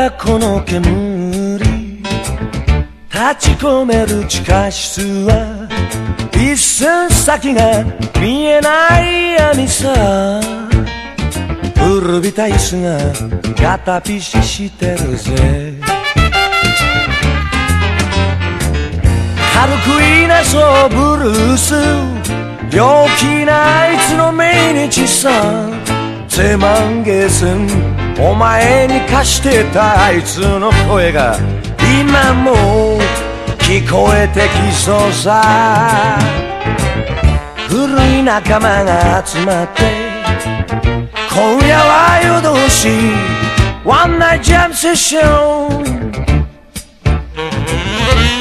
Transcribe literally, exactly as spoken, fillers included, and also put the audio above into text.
たこの煙立ち込める地下室は一寸先が見えない闇さ古びた椅子がガタピシしてるぜ軽くいなそうブルース陽気なあいつの命日さゼマンゲースンお前に貸してたあいつの声が今も聞こえてきそうさ古い仲間が集まって今夜は夜通しワンナイトジャムセッション